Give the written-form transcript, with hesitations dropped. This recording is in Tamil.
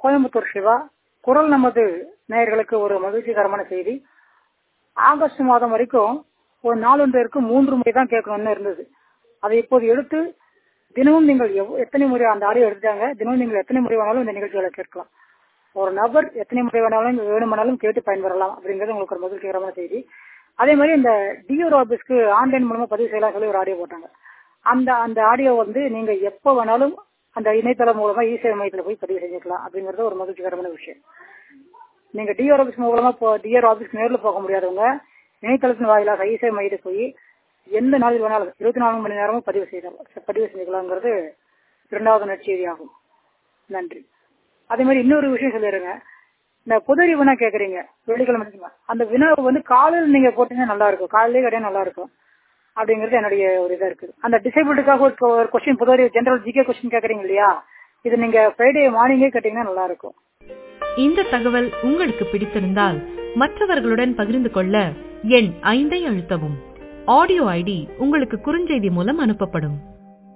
கோயம்புத்தூர் சிவா. குரல் நமது நேயர்களுக்கு ஒரு மகிழ்ச்சிகரமான செய்தி. ஆகஸ்ட் மாதம் வரைக்கும் ஒரு நாளொன்றிற்கு 3 முறை தான் கேட்கணும்னு இருந்தது. அதை இப்போது எடுத்து தினமும் நீங்கள் எத்தனை முறை அந்த ஆடியோ எடுத்தாங்க, தினமும் நீங்கள் எத்தனை முறை வேணாலும் இந்த நிகழ்ச்சிகளை கேட்கலாம். ஒரு நபர் எத்தனை முறை வேணுமானாலும் கேட்டு பயன்பெறலாம் அப்படிங்கிறது உங்களுக்கு ஒரு மகிழ்ச்சிகரமான செய்தி. அதே மாதிரி இந்த டிஆர் ஆபீஸ்க்கு ஆன்லைன் மூலமா பதிவு செய்யலாம் சொல்லி ஒரு ஆடியோ போட்டாங்க. அந்த ஆடியோ நீங்க எப்ப வேணாலும் அந்த இணையதளம் மூலமா இ-சேவை மையத்துல போய் பதிவு செஞ்சுக்கலாம் அப்படிங்கறது ஒரு மகிழ்ச்சிகரமான விஷயம். நீங்க டிஆர் ஆபீஸ் மூலமா டிஆர் ஆபீஸ் நேரில் போக முடியாதவங்க இணையதளத்தின் வாயிலாக இ-சேவை மையத்துக்கு போய் எந்த நாளில் வேணாலும் 24 மணி நேரமும் பதிவு செஞ்சுக்கலாங்கிறது 2வது நற்செய்தி ஆகும். நன்றி. அதே மாதிரி இன்னொரு விஷயம் சொல்லிடுங்க. இந்த பொது வினா கேக்குறீங்க வெள்ளிக்கிழமை, அந்த வினாவை காலையில் நீங்க போட்டீங்கன்னா நல்லா இருக்கும், காலையிலே கிடையாது நல்லா இருக்கும் அப்படிங்கிறது என்னுடைய ஒரு இதா இருக்குது. அந்த டிசேபிளுக்காக ஒரு கொஸ்டின் பொதுவாக ஜெனரல் ஜிகே கொஸ்டின் கேக்குறீங்க இல்லையா, இது நீங்க ஃப்ரைடே மார்னிங்கே கேட்டீங்கன்னா நல்லா இருக்கும். இந்த தகவல் உங்களுக்கு பிடித்திருந்தால் மற்றவர்களுடன் பகிர்ந்து கொள்ள எண் 5 அழுத்தவும். ஆடியோ ஐடி உங்களுக்கு குறுஞ்செய்தி மூலம் அனுப்பப்படும்.